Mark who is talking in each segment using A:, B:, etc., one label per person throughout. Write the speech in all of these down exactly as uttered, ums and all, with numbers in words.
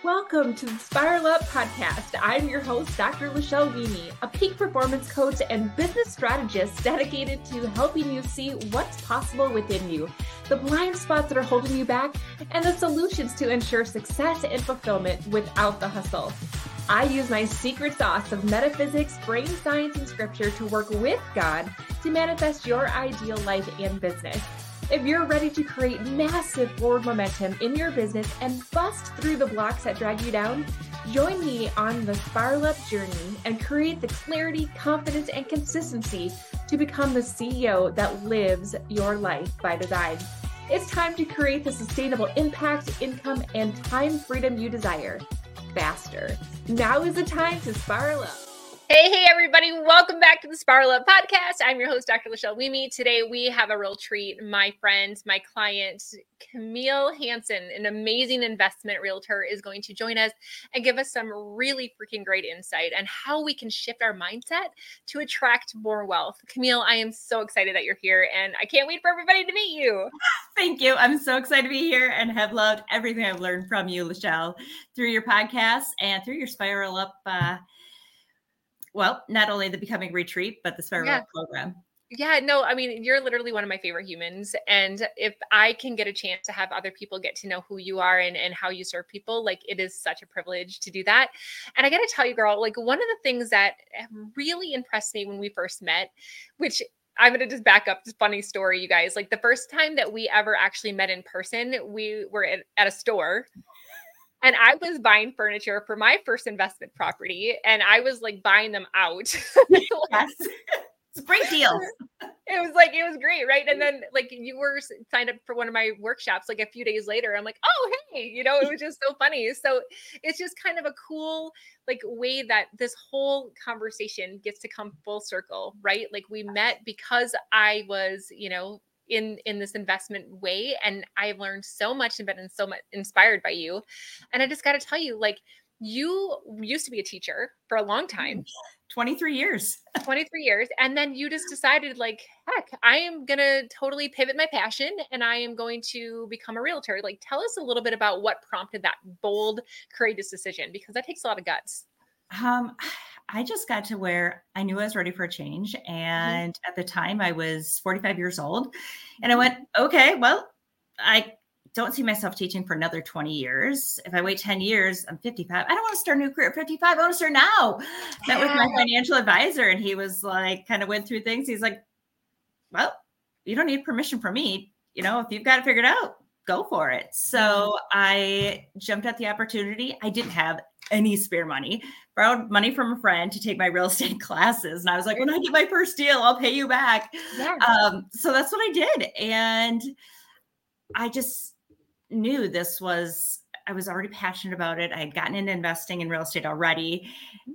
A: Welcome to the Spiral Up podcast. I'm your host, Doctor Lachelle Weemy, a peak performance coach and business strategist dedicated to helping you see what's possible within you, the blind spots that are holding you back, and the solutions to ensure success and fulfillment without the hustle. I use my secret sauce of metaphysics, brain science, and scripture to work with God to manifest your ideal life and business. If you're ready to create massive forward momentum in your business and bust through the blocks that drag you down, join me on the Spiral Up journey and create the clarity, confidence, and consistency to become the C E O that lives your life by design. It's time to create the sustainable impact, income, and time freedom you desire faster. Now is the time to spiral up. Hey, hey, everybody. Welcome back to the Spiral Up podcast. I'm your host, Doctor Lachelle Weemy. Today, we have a real treat. My friend, my client, Camille Hansen, an amazing investment realtor, is going to join us and give us some really freaking great insight on how we can shift our mindset to attract more wealth. Camille, I am so excited that you're here, and I can't wait for everybody to meet you.
B: Thank you. I'm so excited to be here and have loved everything I've learned from you, Lachelle, through your podcast and through your Spiral Up uh, Well, not only the Becoming Retreat, but the Spiral
A: Yeah.
B: Up program.
A: Yeah, no, I mean, you're literally one of my favorite humans. And if I can get a chance to have other people get to know who you are and, and how you serve people, like it is such a privilege to do that. And I got to tell you, girl, like one of the things that really impressed me when we first met, which I'm going to just back up this funny story, you guys, like the first time that we ever actually met in person, we were at, at a store. And I was buying furniture for my first investment property, and I was like buying them out.
B: Yes. It's great deals.
A: It was like, it was great. Right. And then like you were signed up for one of my workshops, like a few days later, I'm like, oh, hey, you know, it was just so funny. So it's just kind of a cool, like way that this whole conversation gets to come full circle, right? Like we met because I was, you know, in, in this investment way. And I've learned so much and been so much inspired by you. And I just got to tell you, like, you used to be a teacher for a long time.
B: twenty-three years.
A: twenty-three years. And then you just decided like, heck, I am going to totally pivot my passion and I am going to become a realtor. Like, tell us a little bit about what prompted that bold, courageous decision, because that takes a lot of guts.
B: Um, I just got to where I knew I was ready for a change. And mm-hmm. at the time I was forty-five years old and I went, okay, well, I don't see myself teaching for another twenty years. If I wait ten years, I'm fifty-five. I don't want to start a new career at fifty-five. I want to start now. Yeah. Met with my financial advisor and he was like, kind of went through things. He's like, well, you don't need permission from me. You know, if you've got it figured out, go for it. So I jumped at the opportunity. I didn't have any spare money, borrowed money from a friend to take my real estate classes. And I was like, when I get my first deal, I'll pay you back. Yeah. Um, so that's what I did. And I just knew this was, I was already passionate about it. I had gotten into investing in real estate already.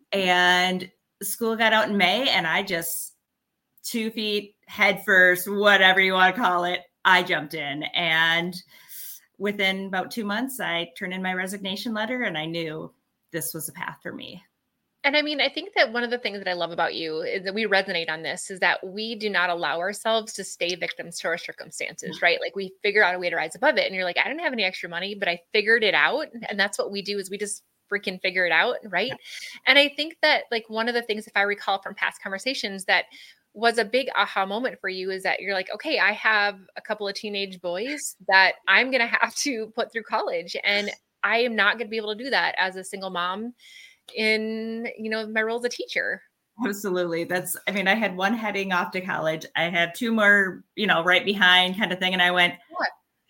B: And school got out in May and I just two feet head first, whatever you want to call it. I jumped in and within about two months, I turned in my resignation letter and I knew this was a path for me.
A: And I mean, I think that one of the things that I love about you is that we resonate on this is that we do not allow ourselves to stay victims to our circumstances, right? Like we figure out a way to rise above it. And you're like, I didn't have any extra money, but I figured it out. And that's what we do is we just freaking figure it out, right? Yeah. And I think that like one of the things, if I recall from past conversations, that was a big aha moment for you is that you're like, okay, I have a couple of teenage boys that I'm going to have to put through college. And I am not going to be able to do that as a single mom in, you know, my role as a teacher.
B: Absolutely. That's, I mean, I had one heading off to college. I had two more, you know, right behind kind of thing. And I went, what?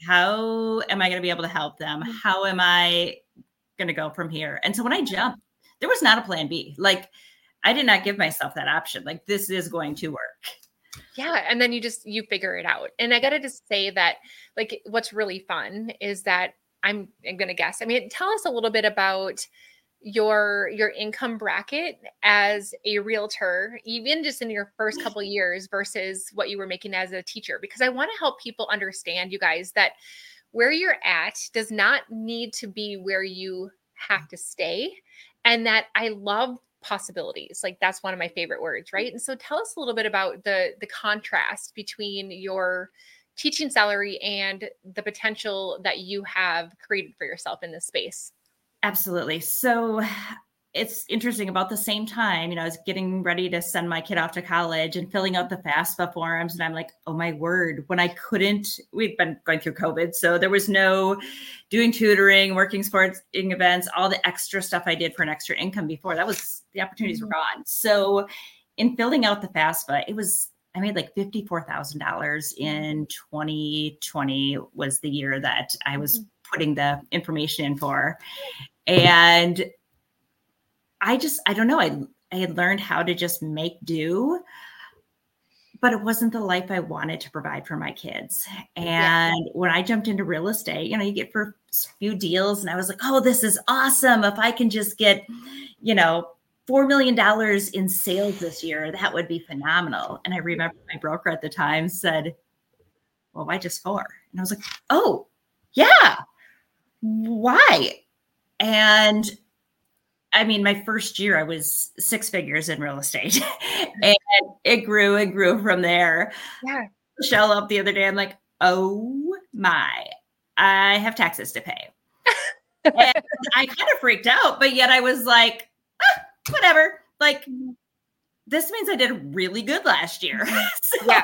B: How am I going to be able to help them? How am I going to go from here? And so when I jumped, there was not a plan B. Like I did not give myself that option. Like this is going to work.
A: Yeah. And then you just, you figure it out. And I got to just say that like, what's really fun is that I'm, I'm going to guess, I mean, tell us a little bit about your, your income bracket as a realtor, even just in your first couple of years versus what you were making as a teacher, because I want to help people understand, you guys, that where you're at does not need to be where you have to stay. And that I love possibilities. Like that's one of my favorite words, right? And so tell us a little bit about the, the contrast between your teaching salary and the potential that you have created for yourself in this space.
B: Absolutely. So it's interesting, about the same time, you know, I was getting ready to send my kid off to college and filling out the FAFSA forms. And I'm like, oh my word, when I couldn't, we'd been going through COVID. So there was no doing tutoring, working sporting events, all the extra stuff I did for an extra income before. That was, the opportunities mm-hmm. were gone. So in filling out the FAFSA, it was, I made like fifty-four thousand dollars in twenty twenty was the year that I was putting the information in for. And I just, I don't know. I, I had learned how to just make do, but it wasn't the life I wanted to provide for my kids. And yeah. when I jumped into real estate, you know, you get for a few deals and I was like, oh, this is awesome. If I can just get, you know, four million dollars in sales this year, that would be phenomenal. And I remember my broker at the time said, well, why just four? And I was like, oh, yeah, why? And I mean, my first year, I was six figures in real estate and it grew and grew from there.
A: Yeah.
B: Michelle up the other day, I'm like, oh my, I have taxes to pay. And I kind of freaked out, but yet I was like, ah, whatever. Like, this means I did really good last year. So
A: yeah.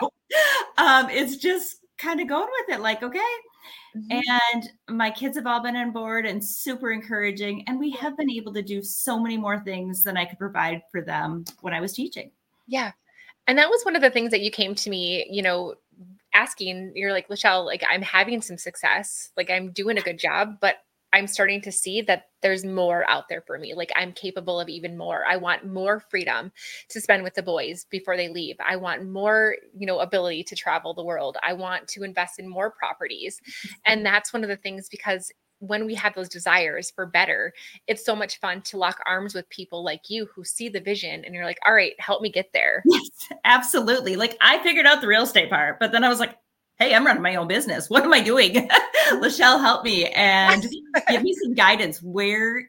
B: um, it's just kind of going with it. Like, okay.
A: Mm-hmm.
B: And my kids have all been on board and super encouraging. And we have been able to do so many more things than I could provide for them when I was teaching.
A: Yeah. And that was one of the things that you came to me, you know, asking. You're like, Lachelle, like I'm having some success, like I'm doing a good job, but I'm starting to see that there's more out there for me. Like I'm capable of even more. I want more freedom to spend with the boys before they leave. I want more, you know, ability to travel the world. I want to invest in more properties. And that's one of the things, because when we have those desires for better, it's so much fun to lock arms with people like you who see the vision and you're like, all right, help me get there.
B: Yes, absolutely. Like I figured out the real estate part, but then I was like, hey, I'm running my own business. What am I doing? Lachelle, help me and give me some guidance. Where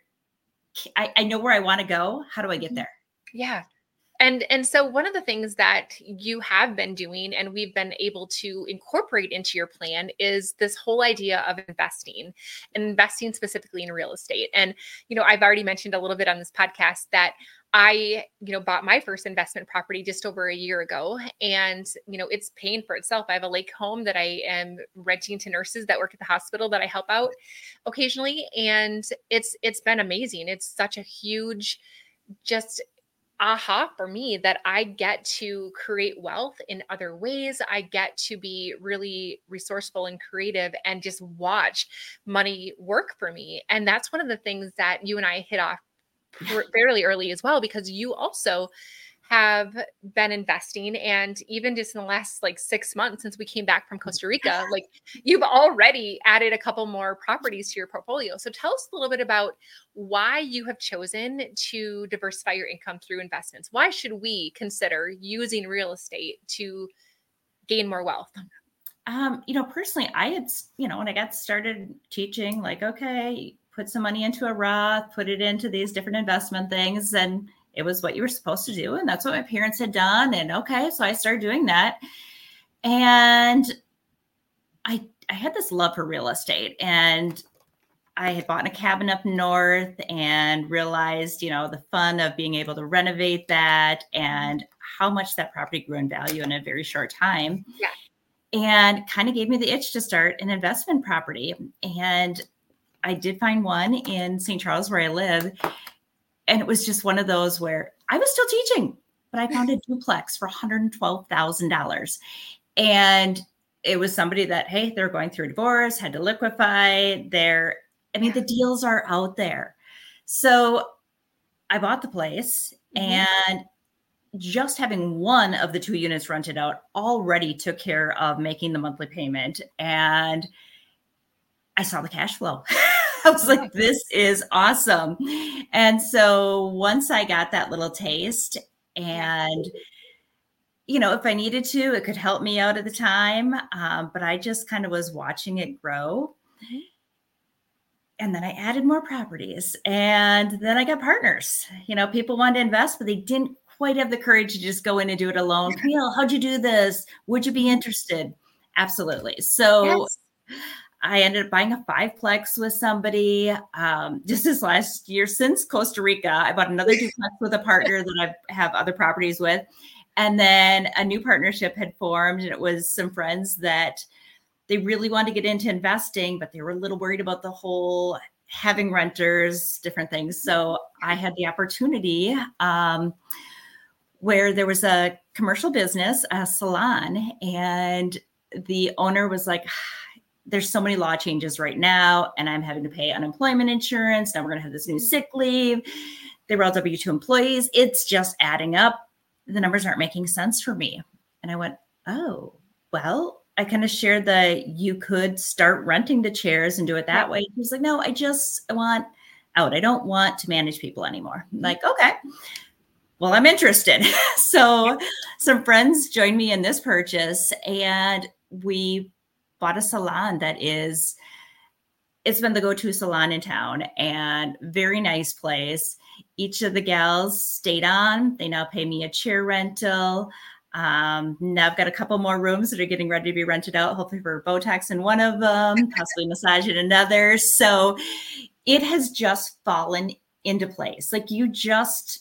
B: I, I know where I want to go. How do I get there?
A: Yeah. And, and so one of the things that you have been doing and we've been able to incorporate into your plan is this whole idea of investing and investing specifically in real estate. And, you know, I've already mentioned a little bit on this podcast that I, you know, bought my first investment property just over a year ago, and, you know, it's paying for itself. I have a lake home that I am renting to nurses that work at the hospital that I help out occasionally. And it's, it's been amazing. It's such a huge, just aha for me that I get to create wealth in other ways. I get to be really resourceful and creative and just watch money work for me. And that's one of the things that you and I hit off fairly early as well, because you also have been investing. And even just in the last like six months since we came back from Costa Rica, like you've already added a couple more properties to your portfolio. So tell us a little bit about why you have chosen to diversify your income through investments. Why should we consider using real estate to gain more wealth?
B: Um, you know, personally, I had, you know, when I got started teaching, like, okay, put some money into a Roth, put it into these different investment things. And it was what you were supposed to do. And that's what my parents had done. And okay, so I started doing that. And I, I had this love for real estate, and I had bought a cabin up north and realized, you know, the fun of being able to renovate that and how much that property grew in value in a very short time.
A: Yeah.
B: And kind of gave me the itch to start an investment property. And I did find one in Saint Charles where I live. And it was just one of those where I was still teaching, but I found a duplex for one hundred twelve thousand dollars. And it was somebody that, hey, they're going through a divorce, had to liquefy their, I mean, the deals are out there. So I bought the place, mm-hmm. and just having one of the two units rented out already took care of making the monthly payment. And I saw the cash flow. I was like, this is awesome. And so once I got that little taste, and, you know, if I needed to, it could help me out at the time. Um, but I just kind of was watching it grow. Mm-hmm. And then I added more properties, and then I got partners. You know, people wanted to invest, but they didn't quite have the courage to just go in and do it alone. Camille, how'd you do this? Would you be interested? Absolutely. So yes. I ended up buying a fiveplex with somebody um, just this last year since Costa Rica. I bought another duplex with a partner that I have other properties with. And then a new partnership had formed, and it was some friends that they really wanted to get into investing, but they were a little worried about the whole having renters, different things. So I had the opportunity um, where there was a commercial business, a salon, and the owner was like, there's so many law changes right now, and I'm having to pay unemployment insurance. Now we're going to have this new sick leave. They were all W two employees. It's just adding up. The numbers aren't making sense for me. And I went, oh, well, I kind of shared that you could start renting the chairs and do it that way. He was like, no, I just I want out. I don't want to manage people anymore. I'm like, okay, well, I'm interested. So some friends joined me in this purchase, and we bought a salon that is, it's been the go-to salon in town, and very nice place. Each of the gals stayed on. They now pay me a chair rental. Um, now I've got a couple more rooms that are getting ready to be rented out, hopefully for Botox in one of them, possibly massage in another. So it has just fallen into place. Like, you just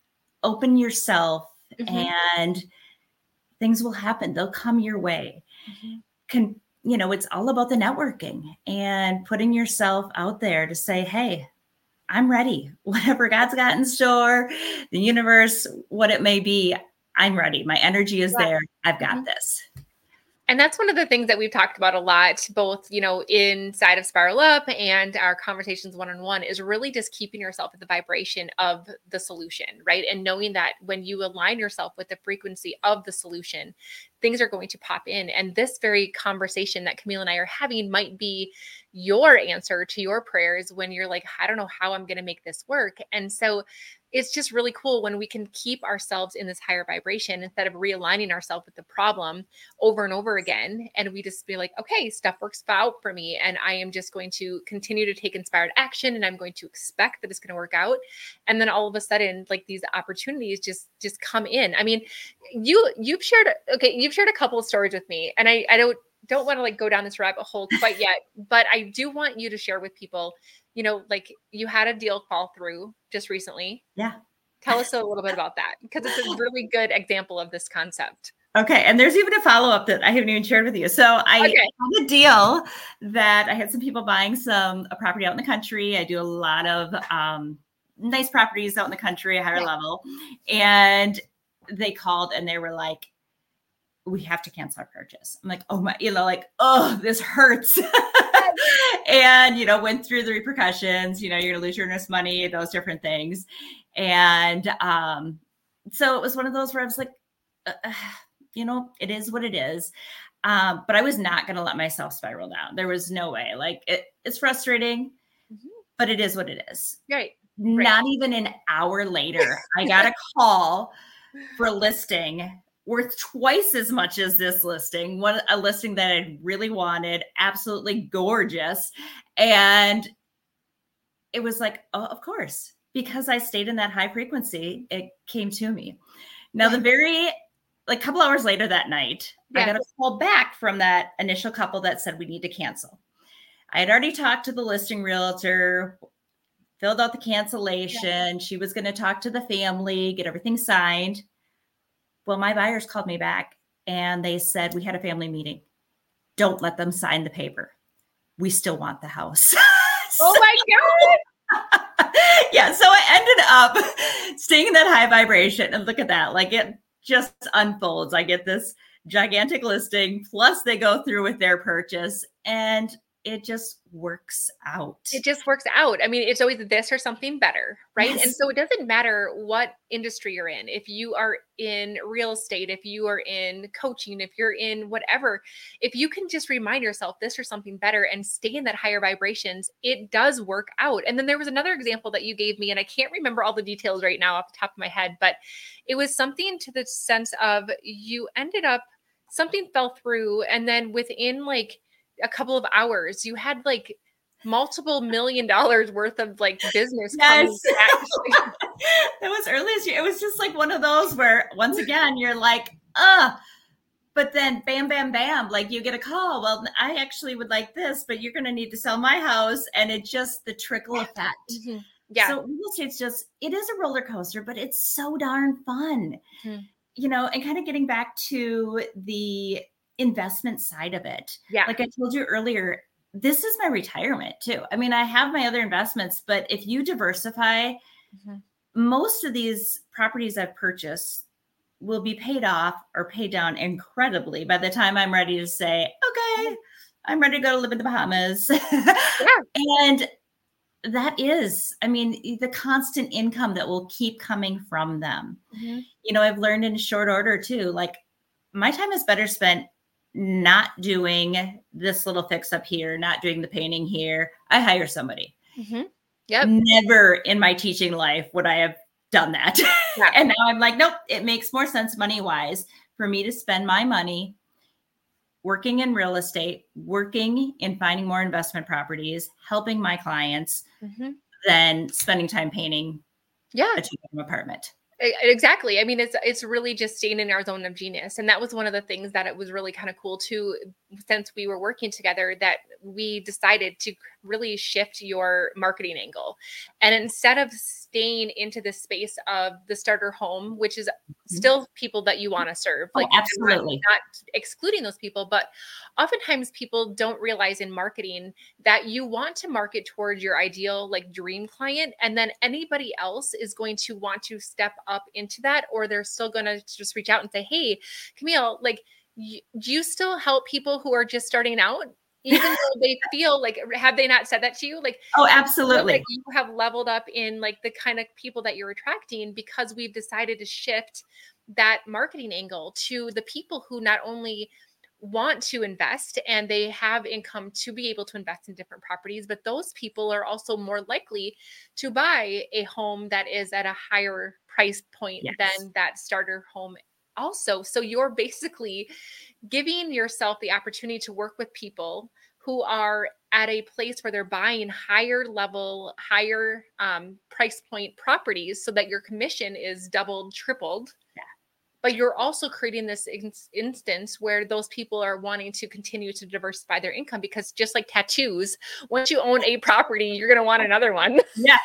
B: open yourself mm-hmm. and things will happen. They'll come your way. Mm-hmm. Can, you know, it's all about the networking and putting yourself out there to say, hey, I'm ready. Whatever God's got in store, the universe, what it may be, I'm ready. My energy is yeah. there. I've got mm-hmm. this.
A: And that's one of the things that we've talked about a lot, both, you know, inside of Spiral Up and our conversations one-on-one, is really just keeping yourself at the vibration of the solution, right? And knowing that when you align yourself with the frequency of the solution, things are going to pop in. And this very conversation that Camille and I are having might be your answer to your prayers when you're like, I don't know how I'm going to make this work. And so it's just really cool when we can keep ourselves in this higher vibration instead of realigning ourselves with the problem over and over again. And we just be like, okay, stuff works out for me. And I am just going to continue to take inspired action, and I'm going to expect that it's going to work out. And then all of a sudden, like, these opportunities just, just come in. I mean, you, you've shared, okay, you've shared a couple of stories with me, and I, I don't, don't want to like go down this rabbit hole quite yet, but I do want you to share with people, you know, like, you had a deal fall through just recently.
B: Yeah.
A: Tell us a little bit about that, because it's a really good example of this concept.
B: Okay. And there's even a follow-up that I haven't even shared with you. So I okay. had a deal that I had some people buying some a property out in the country. I do a lot of um, nice properties out in the country, a higher yeah. level. And they called and they were like, we have to cancel our purchase. I'm like, oh my, you know, like, oh, this hurts. And, you know, went through the repercussions, you know, you're going to lose your earnest money, those different things. And um, so it was one of those where I was like, uh, you know, it is what it is. Um, but I was not going to let myself spiral down. There was no way. Like, it, it's frustrating, mm-hmm. but it is what it is.
A: Right.
B: Not
A: right.
B: even an hour later, I got a call for a listing worth twice as much as this listing, one a listing that I really wanted, absolutely gorgeous. And it was like, oh, of course, because I stayed in that high frequency, it came to me. Now, the very, like, couple hours later that night, yeah. I got a call back from that initial couple that said, we need to cancel. I had already talked to the listing realtor, filled out the cancellation. Yeah. She was going to talk to the family, get everything signed. Well, my buyers called me back and they said, we had a family meeting. Don't let them sign the paper. We still want the house.
A: Oh my God.
B: Yeah. So I ended up staying in that high vibration, and look at that. Like, it just unfolds. I get this gigantic listing, plus they go through with their purchase, and it just works out.
A: It just works out. I mean, it's always this or something better, right?
B: Yes.
A: And so it doesn't matter what industry you're in. If you are in real estate, if you are in coaching, if you're in whatever, if you can just remind yourself this or something better and stay in that higher vibrations, it does work out. And then there was another example that you gave me, and I can't remember all the details right now off the top of my head, but it was something to the sense of you ended up, something fell through, and then within like a couple of hours, you had like multiple million dollars worth of like business.
B: Yes. That was early this year. It was just like one of those where, once again, you're like, uh, But then bam, bam, bam, like you get a call. Well, I actually would like this, but you're going to need to sell my house. And it just the trickle effect.
A: Mm-hmm. Yeah.
B: So real estate's just, it is a roller coaster, but it's so darn fun,
A: mm-hmm.
B: you know, and kind of getting back to the investment side of it.
A: Yeah.
B: Like I told you earlier, this is my retirement too. I mean, I have my other investments, but if you diversify, mm-hmm. most of these properties I've purchased will be paid off or paid down incredibly by the time I'm ready to say, okay, I'm ready to go to live in the Bahamas. Yeah. And that is, I mean, the constant income that will keep coming from them. Mm-hmm. You know, I've learned in short order too, like my time is better spent not doing this little fix up here, not doing the painting here. I hire somebody.
A: Mm-hmm. Yep.
B: Never in my teaching life would I have done that. Yeah. And now I'm like, nope, it makes more sense money wise for me to spend my money working in real estate, working in finding more investment properties, helping my clients, mm-hmm. than spending time painting
A: yeah.
B: a two-bedroom apartment.
A: Exactly. I mean, it's it's really just staying in our zone of genius. And that was one of the things that it was really kind of cool too, since we were working together, that we decided to really shift your marketing angle. And instead of staying into the space of the starter home, which is mm-hmm. still people that you want to serve, like
B: oh, absolutely
A: not, not excluding those people, but oftentimes people don't realize in marketing that you want to market towards your ideal, like dream client. And then anybody else is going to want to step up into that, or they're still going to just reach out and say, hey, Camille, like, y- do you still help people who are just starting out? Even though they feel like, have they not said that to you? Like,
B: oh, absolutely.
A: Like you have leveled up in like the kind of people that you're attracting, because we've decided to shift that marketing angle to the people who not only want to invest and they have income to be able to invest in different properties, but those people are also more likely to buy a home that is at a higher price point yes. than that starter home also. So you're basically giving yourself the opportunity to work with people who are at a place where they're buying higher level, higher um, price point properties, so that your commission is doubled, tripled. Yeah. But you're also creating this in- instance where those people are wanting to continue to diversify their income, because just like tattoos, once you own a property, you're going to want another one.
B: Yes.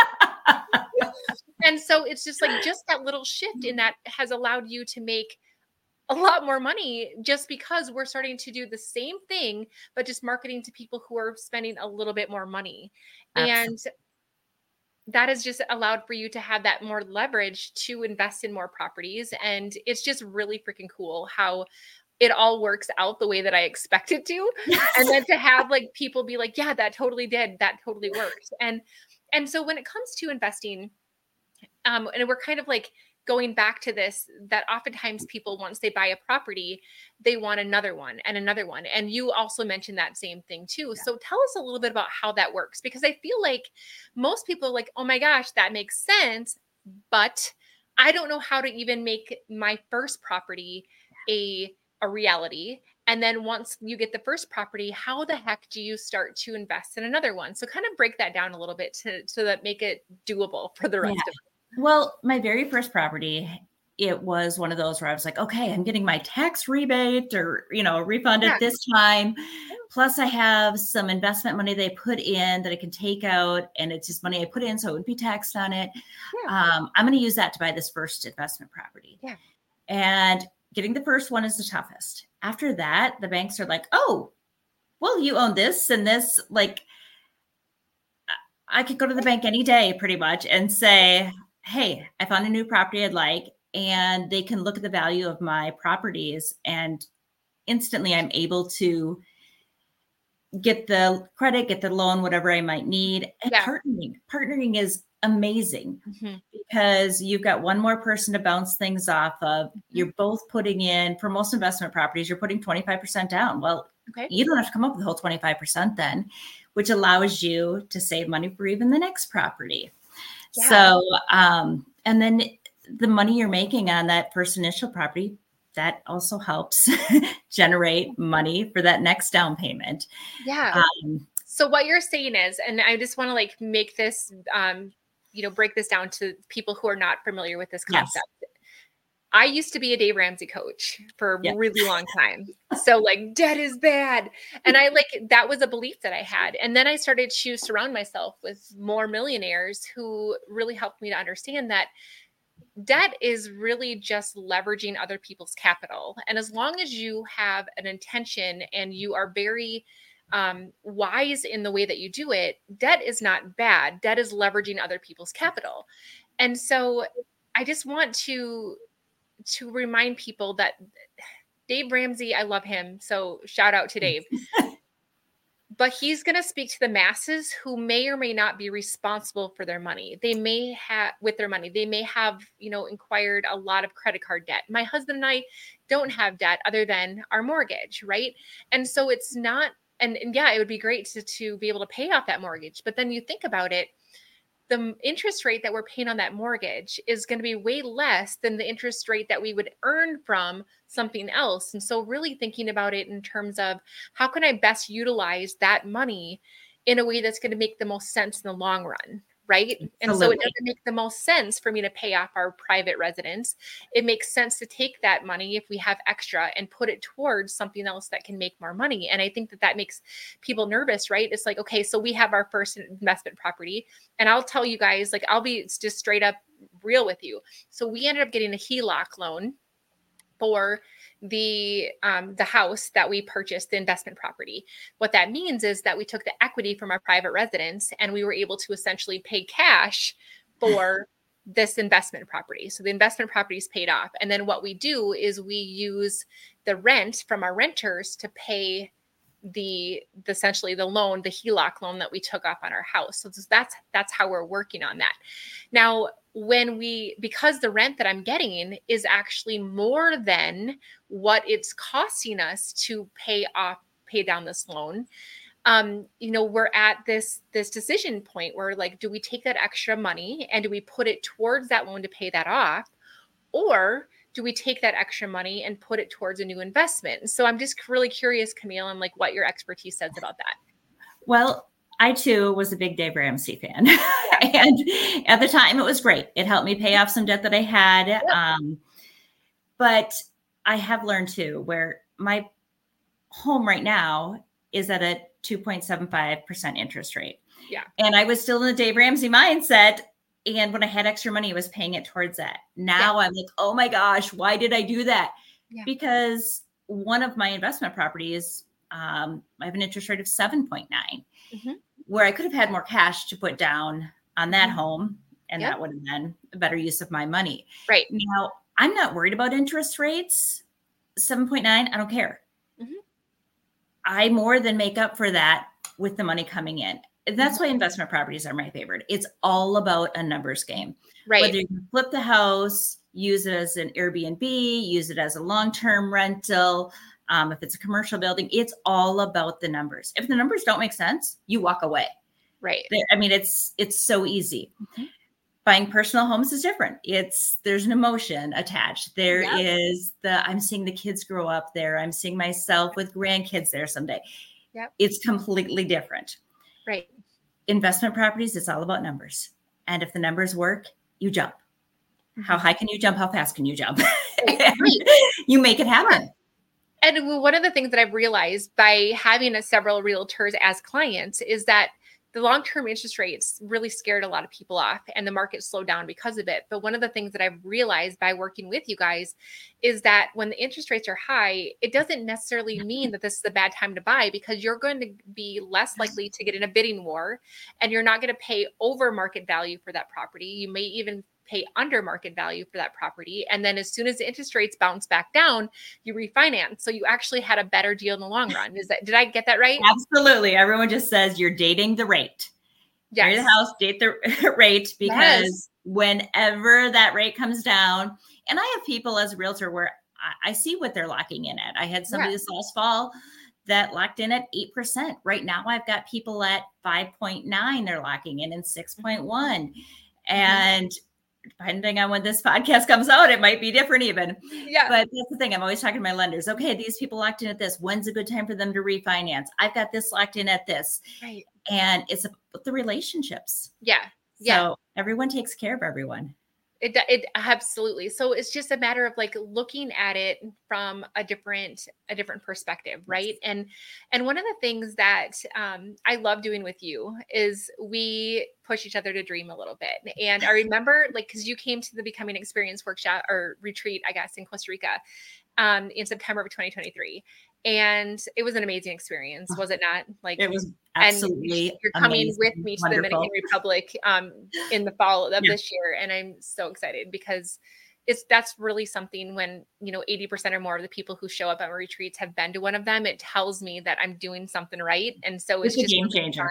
A: And so it's just like, just that little shift in that has allowed you to make a lot more money, just because we're starting to do the same thing, but just marketing to people who are spending a little bit more money. Absolutely. And that has just allowed for you to have that more leverage to invest in more properties. And it's just really freaking cool how it all works out the way that I expected to. Yes. And then to have like people be like, yeah, that totally did. That totally worked. And, and so when it comes to investing, um, and we're kind of like going back to this, that oftentimes people, once they buy a property, they want another one and another one. And you also mentioned that same thing too. Yeah. So tell us a little bit about how that works, because I feel like most people are like, oh my gosh, that makes sense, but I don't know how to even make my first property a, a reality. And then once you get the first property, how the heck do you start to invest in another one? So kind of break that down a little bit to, so that make it doable for the rest
B: yeah.
A: of us.
B: Well, my very first property, it was one of those where I was like, okay, I'm getting my tax rebate or, you know, refund at yeah. this time. Plus I have some investment money they put in that I can take out, and it's just money I put in, so it wouldn't be taxed on it. Yeah. Um, I'm going to use that to buy this first investment property. Yeah. And getting the first one is the toughest. After that, the banks are like, oh, well, you own this and this. Like, I could go to the bank any day pretty much and say, hey, I found a new property I'd like, and they can look at the value of my properties, and instantly I'm able to get the credit, get the loan, whatever I might need. And yeah. partnering, partnering is amazing mm-hmm. because you've got one more person to bounce things off of. Mm-hmm. You're both putting in, for most investment properties, you're putting twenty-five percent down. Well, okay. you don't have to come up with the whole twenty-five percent then, which allows you to save money for even the next property. Yeah. So, um, and then the money you're making on that first initial property, that also helps generate money for that next down payment.
A: Yeah. Um, so what you're saying is, and I just want to like make this, um, you know, break this down to people who are not familiar with this concept. Yes. I used to be a Dave Ramsey coach for a
B: Yeah.
A: really long time. So like debt is bad. And I like, that was a belief that I had. And then I started to surround myself with more millionaires who really helped me to understand that debt is really just leveraging other people's capital. And as long as you have an intention and you are very um, wise in the way that you do it, debt is not bad. Debt is leveraging other people's capital. And so I just want to to remind people that Dave Ramsey, I love him. So shout out to Dave. But he's going to speak to the masses who may or may not be responsible for their money. They may have with their money. They may have, you know, inquired a lot of credit card debt. My husband and I don't have debt other than our mortgage, right? And so it's not, and, and yeah, it would be great to, to be able to pay off that mortgage. But then you think about it, the interest rate that we're paying on that mortgage is going to be way less than the interest rate that we would earn from something else. And so really thinking about it in terms of how can I best utilize that money in a way that's going to make the most sense in the long run, right? Absolutely. And so it doesn't make the most sense for me to pay off our private residence. It makes sense to take that money if we have extra and put it towards something else that can make more money. And I think that that makes people nervous, right? It's like, okay, so we have our first investment property, and I'll tell you guys, like, I'll be just straight up real with you. So we ended up getting a H E L O C loan for the um, the house that we purchased, the investment property. What that means is that we took the equity from our private residence and we were able to essentially pay cash for this investment property. So the investment property is paid off. And then what we do is we use the rent from our renters to pay the, the essentially the loan, the H E L O C loan that we took off on our house. So that's, that's how we're working on that. Now, when we, because the rent that I'm getting is actually more than what it's costing us to pay off, pay down this loan, um, you know, we're at this, this decision point where like, do we take that extra money and do we put it towards that loan to pay that off? Or do we take that extra money and put it towards a new investment? So I'm just really curious, Camille, and like what your expertise says about that.
B: Well, I too was a big Dave Ramsey fan. And at the time it was great. It helped me pay off some debt that I had. Yep. Um, but I have learned too, where my home right now is at a two point seven five percent interest rate.
A: Yeah.
B: And I was still in the Dave Ramsey mindset. And when I had extra money, I was paying it towards that. Now yeah. I'm like, oh my gosh, why did I do that? Yeah. Because one of my investment properties, um, I have an interest rate of seven point nine, mm-hmm. where I could have had more cash to put down on that mm-hmm. home. And yep. that would have been a better use of my money.
A: Right.
B: Now, I'm not worried about interest rates. seven point nine, I don't care. Mm-hmm. I more than make up for that with the money coming in. That's why investment properties are my favorite. It's all about a numbers game.
A: Right.
B: Whether you can flip the house, use it as an Airbnb, use it as a long-term rental, um, if it's a commercial building, it's all about the numbers. If the numbers don't make sense, you walk away.
A: Right.
B: I mean, it's it's so easy. Mm-hmm. Buying personal homes is different. It's there's an emotion attached. There yeah. is the I'm seeing the kids grow up there. I'm seeing myself with grandkids there someday.
A: Yep.
B: It's completely different.
A: Right.
B: Investment properties, it's all about numbers. And if the numbers work, you jump. Mm-hmm. How high can you jump? How fast can you jump? Right. You make it happen.
A: And one of the things that I've realized by having a several realtors as clients is that the long-term interest rates really scared a lot of people off and the market slowed down because of it. But one of the things that I've realized by working with you guys is that when the interest rates are high, it doesn't necessarily mean that this is a bad time to buy, because you're going to be less likely to get in a bidding war and you're not going to pay over market value for that property. You may even pay under market value for that property. And then as soon as the interest rates bounce back down, you refinance. So you actually had a better deal in the long run. Is that, did I get that right?
B: Absolutely. Everyone just says you're dating the rate.
A: Yes.
B: Marry the house, date the rate, because yes. whenever that rate comes down, and I have people as a realtor where I, I see what they're locking in at. I had somebody yeah. this last fall that locked in at eight percent. Right now I've got people at five point nine. They're locking in and six point one. Mm-hmm. And depending on when this podcast comes out, it might be different even.
A: Yeah.
B: But that's the thing. I'm always talking to my lenders. Okay, these people locked in at this. When's a good time for them to refinance? I've got this locked in at this.
A: Right.
B: And it's about the relationships.
A: Yeah. Yeah.
B: So everyone takes care of everyone.
A: It, it absolutely. So it's just a matter of like looking at it from a different, a different perspective. Right. Yes. And, and one of the things that um, I love doing with you is we push each other to dream a little bit. And I remember like, cause you came to the Becoming Experience workshop or retreat, I guess, in Costa Rica um, in September of twenty twenty-three. And it was an amazing experience. Was it not? Like
B: it was absolutely
A: and you're coming
B: amazing,
A: with me to wonderful. the Dominican Republic um, in the fall of yeah. this year. And I'm so excited because it's, that's really something when, you know, eighty percent or more of the people who show up at my retreats have been to one of them. It tells me that I'm doing something right. And so it's, it's just
B: a game changer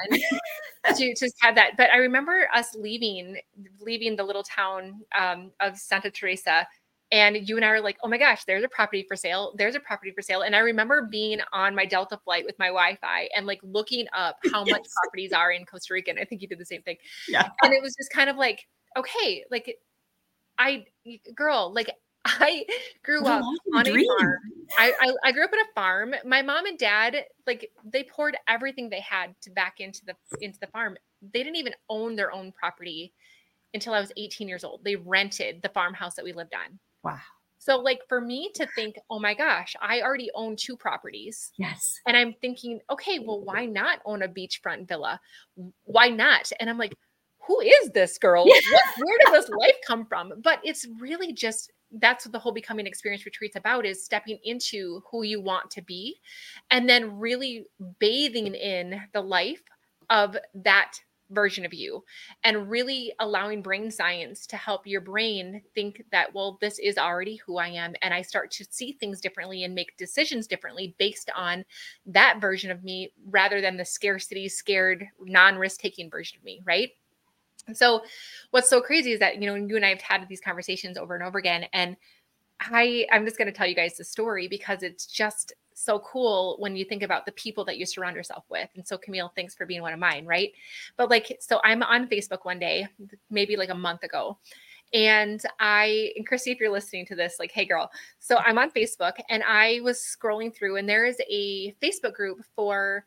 A: to just have that. But I remember us leaving, leaving the little town um, of Santa Teresa. And you and I were like, oh my gosh, there's a property for sale. There's a property for sale. And I remember being on my Delta flight with my Wi-Fi and like looking up how yes. much properties are in Costa Rica. And I think you did the same thing.
B: Yeah.
A: And it was just kind of like, okay, like I, girl, like I grew up on dream. a farm. I, I I grew up on a farm. My mom and dad, like they poured everything they had to back into the into the farm. They didn't even own their own property until I was eighteen years old. They rented the farmhouse that we lived on.
B: Wow.
A: So like for me to think, oh my gosh, I already own two properties.
B: Yes.
A: And I'm thinking, okay, well, why not own a beachfront villa? Why not? And I'm like, who is this girl? What, where did this life come from? But it's really just, that's what the whole Becoming Experience retreat's about, is stepping into who you want to be and then really bathing in the life of that version of you and really allowing brain science to help your brain think that, well, this is already who I am. And I start to see things differently and make decisions differently based on that version of me rather than the scarcity, scared, non-risk taking version of me. Right. And so what's so crazy is that, you know, you and I have had these conversations over and over again. And I, I'm just going to tell you guys the story because it's just so cool when you think about the people that you surround yourself with. And so Camille, thanks for being one of mine. Right. But like, so I'm on Facebook one day, maybe like a month ago. And I, and Christy, if you're listening to this, like, hey girl, so I'm on Facebook and I was scrolling through and there is a Facebook group for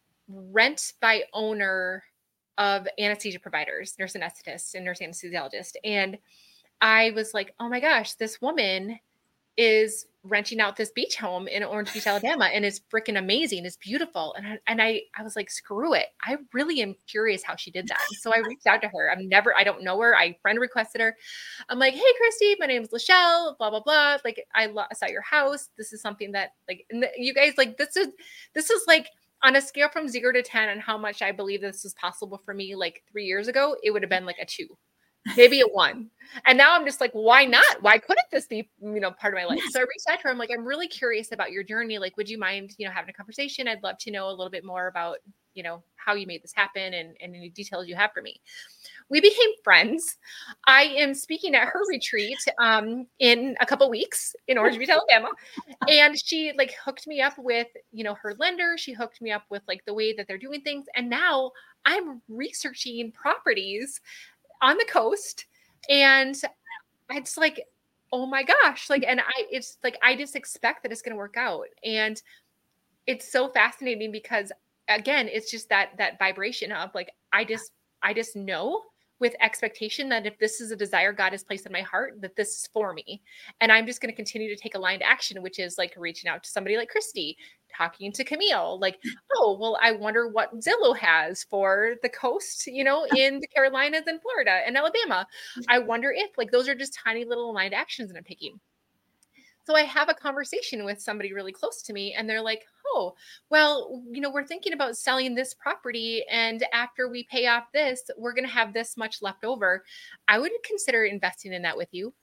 A: rent by owner of anesthesia providers, nurse anesthetists and nurse anesthesiologists. And I was like, oh my gosh, this woman is renting out this beach home in Orange Beach, Alabama. And it's freaking amazing. It's beautiful. And I, and I, I was like, screw it. I really am curious how she did that. So I reached out to her. I'm never, I don't know her. I friend requested her. I'm like, hey, Christy, my name is Lachelle, blah, blah, blah. Like I lo- saw your house. This is something that like, and the, you guys like, this is, this is like on a scale from zero to ten and how much I believe this was possible for me, like three years ago, it would have been like a two. Maybe a one. And now I'm just like, why not? Why couldn't this be, you know, part of my life? Yes. So I reached out to her. I'm like, I'm really curious about your journey. Like, would you mind, you know, having a conversation? I'd love to know a little bit more about, you know, how you made this happen and, and any details you have for me. We became friends. I am speaking at her retreat um, in a couple weeks in Orange Beach, Alabama. And she like hooked me up with, you know, her lender. She hooked me up with like the way that they're doing things. And now I'm researching properties on the coast. And it's like, oh my gosh. Like, and I, it's like, I just expect that it's going to work out. And it's so fascinating because again, it's just that, that vibration of like, I just, I just know with expectation that if this is a desire God has placed in my heart, that this is for me. And I'm just going to continue to take aligned action, which is like reaching out to somebody like Christy, talking to Camille, like, oh, well, I wonder what Zillow has for the coast, you know, in the Carolinas and Florida and Alabama. I wonder if like, those are just tiny little aligned actions that I'm taking. So I have a conversation with somebody really close to me and they're like, oh, well, you know, we're thinking about selling this property. And after we pay off this, we're going to have this much left over. I would consider investing in that with you.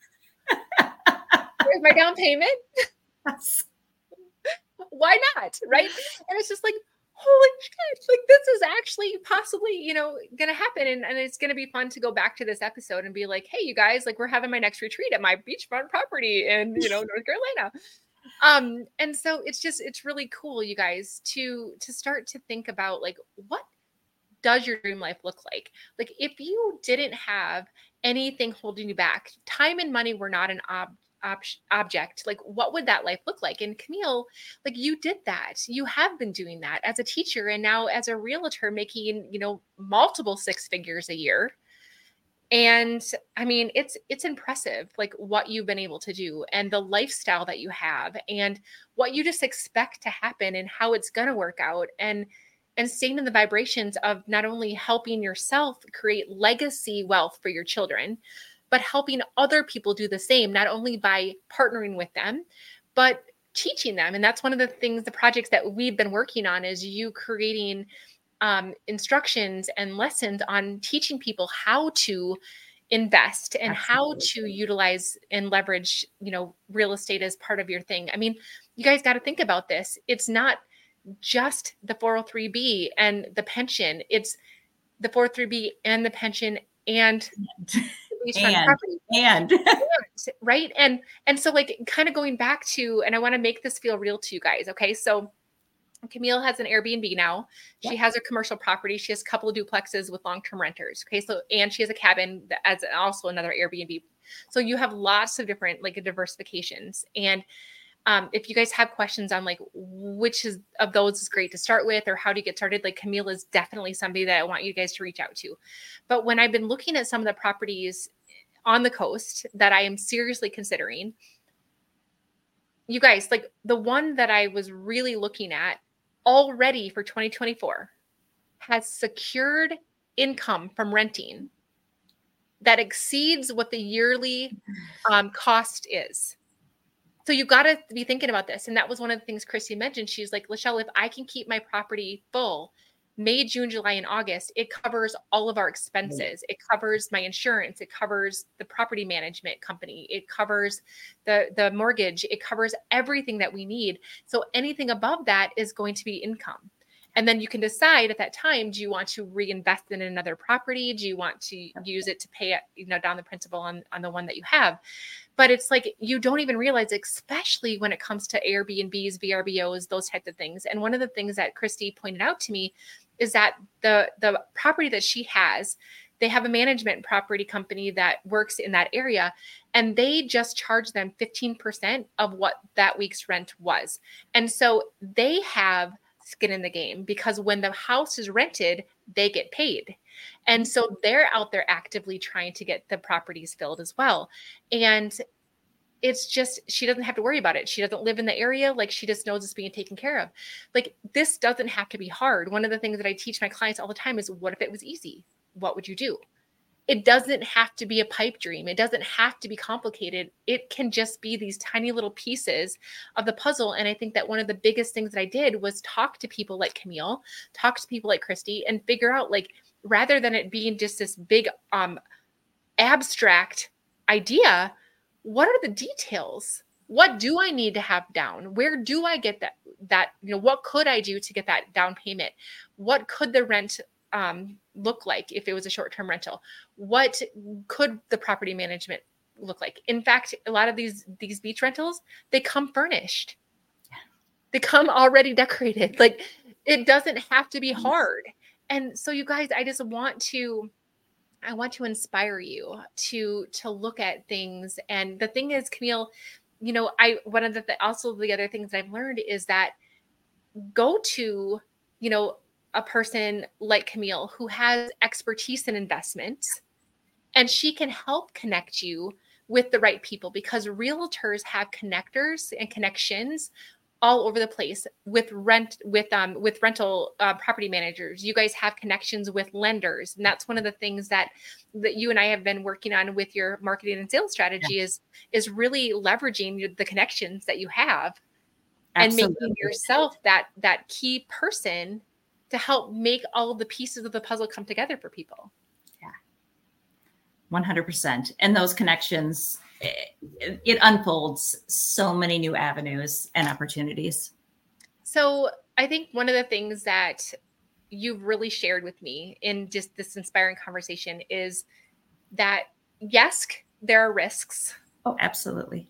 A: Here's my down payment. Why not? Right. And it's just like, holy shit, like this is actually possibly, you know, going to happen. And, and it's going to be fun to go back to this episode and be like, hey, you guys, like we're having my next retreat at my beachfront property in, you know, North Carolina. Um, and so it's just, it's really cool, you guys, to, to start to think about like, what does your dream life look like? Like if you didn't have anything holding you back, time and money were not an ob- ob- object, like what would that life look like? And Camille, like you did that. You have been doing that as a teacher and now as a realtor making, you know, multiple six figures a year. And I mean, it's, it's impressive, like what you've been able to do and the lifestyle that you have and what you just expect to happen and how it's going to work out. And, and staying in the vibrations of not only helping yourself create legacy wealth for your children, but helping other people do the same, not only by partnering with them, but teaching them. And that's one of the things, the projects that we've been working on is you creating um, instructions and lessons on teaching people how to invest and Absolutely. How to utilize and leverage, you know, real estate as part of your thing. I mean, you guys got to think about this. It's not just the four oh three B and the pension. It's the four oh three B and the pension and
B: and, and.
A: right. And, and so like kind of going back to, and I want to make this feel real to you guys. Okay. So Camille has an Airbnb now. She yep. has a commercial property. She has a couple of duplexes with long-term renters. Okay. So, and she has a cabin as also another Airbnb. So you have lots of different like diversifications. And um, if you guys have questions on like which is of those is great to start with, or how do you get started, like Camille is definitely somebody that I want you guys to reach out to. But when I've been looking at some of the properties on the coast that I am seriously considering, you guys, like the one that I was really looking at already for twenty twenty-four has secured income from renting that exceeds what the yearly um, cost is. So you got to be thinking about this. And that was one of the things Christy mentioned. She's like, Lachelle, if I can keep my property full May, June, July, and August, it covers all of our expenses. It covers my insurance. It covers the property management company. It covers the, the mortgage. It covers everything that we need. So anything above that is going to be income. And then you can decide at that time, do you want to reinvest in another property? Do you want to use it to pay, you know, down the principal on, on the one that you have? But it's like, you don't even realize, especially when it comes to Airbnbs, V R B Os, those types of things. And one of the things that Christy pointed out to me is that the, the property that she has, they have a management property company that works in that area, and they just charge them fifteen percent of what that week's rent was. And so they have skin in the game because when the house is rented, they get paid. And so they're out there actively trying to get the properties filled as well. And it's just, she doesn't have to worry about it. She doesn't live in the area. Like, she just knows it's being taken care of. Like, this doesn't have to be hard. One of the things that I teach my clients all the time is, what if it was easy? What would you do? It doesn't have to be a pipe dream. It doesn't have to be complicated. It can just be these tiny little pieces of the puzzle. And I think that one of the biggest things that I did was talk to people like Camille, talk to people like Christy, and figure out, like, rather than it being just this big um, abstract idea, what are the details? What do I need to have down? Where do I get that, that, you know, what could I do to get that down payment? What could the rent um, look like if it was a short-term rental? What could the property management look like? In fact, a lot of these, these beach rentals, they come furnished. They come already decorated. Like, it doesn't have to be hard. And so, you guys, I just want to, I want to inspire you to, to look at things. And the thing is, Camille, you know, I, one of the, also the other things that I've learned is that go to, you know, a person like Camille who has expertise in investments, and she can help connect you with the right people, because realtors have connectors and connections all over the place with rent, with, um, with rental uh, property managers. You guys have connections with lenders. And that's one of the things that, that you and I have been working on with your marketing and sales strategy yeah. is, is really leveraging the connections that you have. Absolutely. And making yourself that, that key person to help make all of the pieces of the puzzle come together for people.
B: Yeah. one hundred percent. And those connections, it, it unfolds so many new avenues and opportunities.
A: So I think one of the things that you've really shared with me in just this inspiring conversation is that, yes, there are risks.
B: Oh, absolutely.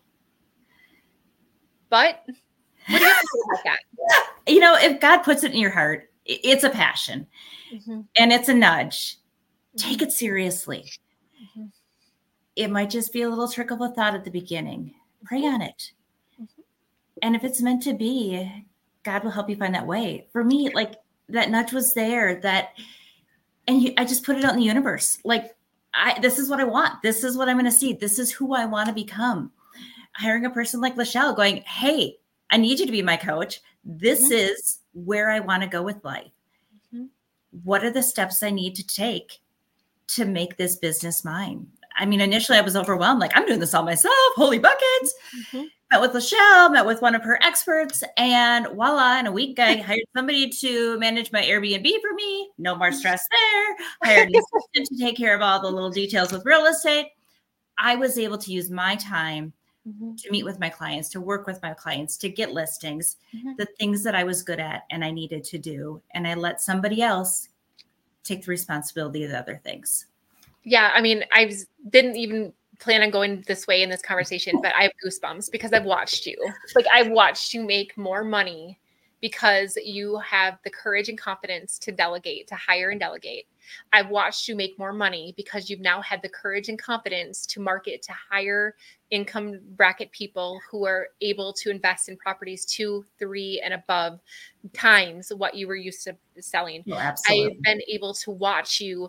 A: But what do you have to say about that?
B: You know, if God puts it in your heart, it's a passion mm-hmm. and it's a nudge. Mm-hmm. Take it seriously. Mm-hmm. It might just be a little trickle of thought at the beginning. Pray on it. Mm-hmm. And if it's meant to be, God will help you find that way. For me, like, that nudge was there, that, and you, I just put it out in the universe. Like, I, this is what I want. This is what I'm going to see. This is who I want to become. Hiring a person like Lachelle going, hey, I need you to be my coach. This mm-hmm. is where I want to go with life. Mm-hmm. What are the steps I need to take to make this business mine? I mean, initially I was overwhelmed. Like, I'm doing this all myself. Holy buckets. Mm-hmm. Met with Lachelle, met with one of her experts, and voila, in a week, I hired somebody to manage my Airbnb for me. No more stress there. Hired an assistant to take care of all the little details with real estate. I was able to use my time mm-hmm. to meet with my clients, to work with my clients, to get listings, mm-hmm. the things that I was good at and I needed to do. And I let somebody else take the responsibility of the other things.
A: Yeah. I mean, I didn't even plan on going this way in this conversation, but I have goosebumps because I've watched you. Like, I've watched you make more money because you have the courage and confidence to delegate, to hire and delegate. I've watched you make more money because you've now had the courage and confidence to market to higher income bracket people who are able to invest in properties two, three, and above times what you were used to selling.
B: Oh, absolutely.
A: I've been able to watch you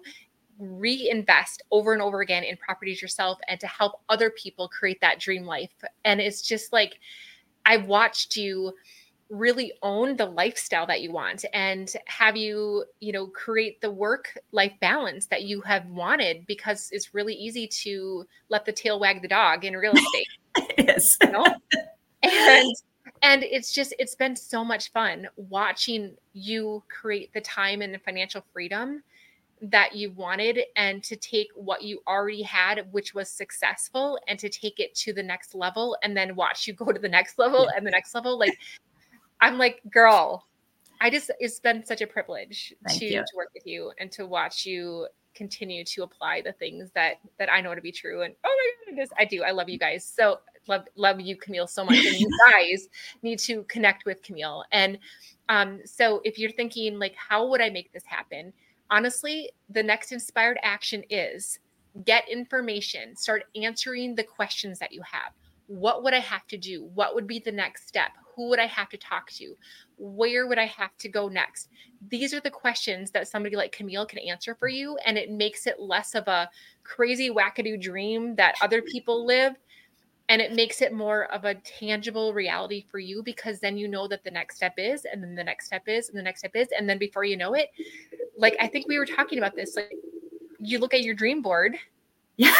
A: reinvest over and over again in properties yourself and to help other people create that dream life. And it's just like, I've watched you really own the lifestyle that you want and have you, you know, create the work-life balance that you have wanted, because it's really easy to let the tail wag the dog in real estate.
B: It is.
A: You know? And And it's just, it's been so much fun watching you create the time and the financial freedom that you wanted, and to take what you already had, which was successful, and to take it to the next level, and then watch you go to the next level and the next level. Like, I'm like, girl, I just, it's been such a privilege to, to work with you and to watch you continue to apply the things that, that I know to be true. And oh my goodness, I do. I love you guys. So love, love you, Camille, so much. And you guys need to connect with Camille. And um, so if you're thinking like, how would I make this happen? Honestly, the next inspired action is get information, start answering the questions that you have. What would I have to do? What would be the next step? Who would I have to talk to? Where would I have to go next? These are the questions that somebody like Camille can answer for you. And it makes it less of a crazy wackadoo dream that other people live. And it makes it more of a tangible reality for you, because then you know that the next step is, and then the next step is, and the next step is. And then before you know it, like, I think we were talking about this, like, you look at your dream board.
B: Yeah.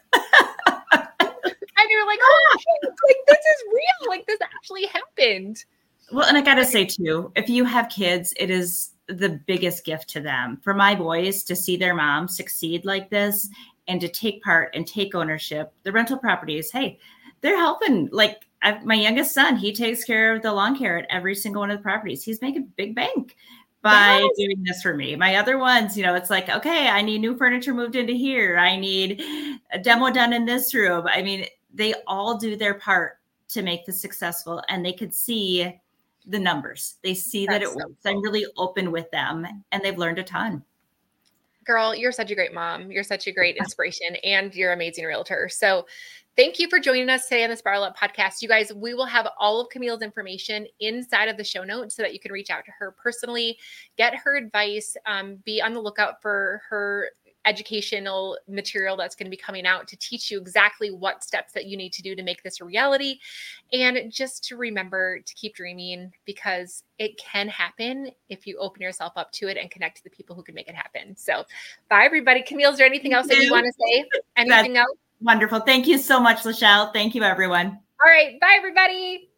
A: And you're like, oh, like, this is real. Like, this actually happened.
B: Well, and I got to say too, if you have kids, it is the biggest gift to them. For my boys to see their mom succeed like this and to take part and take ownership, the rental properties, hey, they're helping. Like, I've, my youngest son, he takes care of the lawn care at every single one of the properties. He's making big bank by yes. doing this for me. My other ones, you know, it's like, okay, I need new furniture moved into here. I need a demo done in this room. I mean, they all do their part to make this successful, and they could see the numbers. They see That's that it so works. Cool. I'm really open with them, and they've learned a ton.
A: Girl, you're such a great mom. You're such a great inspiration, and you're an amazing realtor. So thank you for joining us today on the Spiral Up podcast. You guys, we will have all of Camille's information inside of the show notes so that you can reach out to her personally, get her advice, um, be on the lookout for her educational material that's going to be coming out to teach you exactly what steps that you need to do to make this a reality. And just to remember to keep dreaming, because it can happen if you open yourself up to it and connect to the people who can make it happen. So bye, everybody. Camille, is there anything else that you want to say? Anything
B: That's
A: else?
B: Wonderful. Thank you so much, Lachelle. Thank you, everyone.
A: All right. Bye, everybody.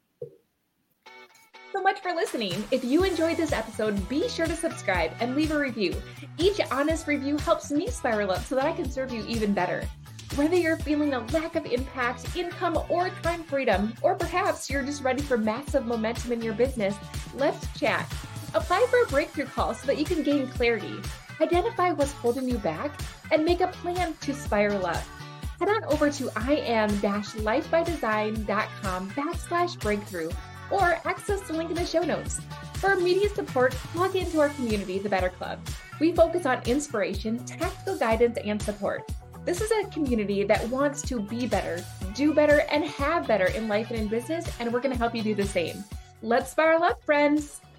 A: So much for listening. If you enjoyed this episode, be sure to subscribe and leave a review. Each honest review helps me spiral up so that I can serve you even better. Whether you're feeling a lack of impact, income, or time freedom, or perhaps you're just ready for massive momentum in your business, let's chat. Apply for a breakthrough call so that you can gain clarity, identify what's holding you back, and make a plan to spiral up. Head on over to im-lifebydesign.com backslash breakthrough or access the link in the show notes. For immediate support, log into our community, the Better Club. We focus on inspiration, tactical guidance, and support. This is a community that wants to be better, do better, and have better in life and in business, and we're going to help you do the same. Let's spiral up, friends.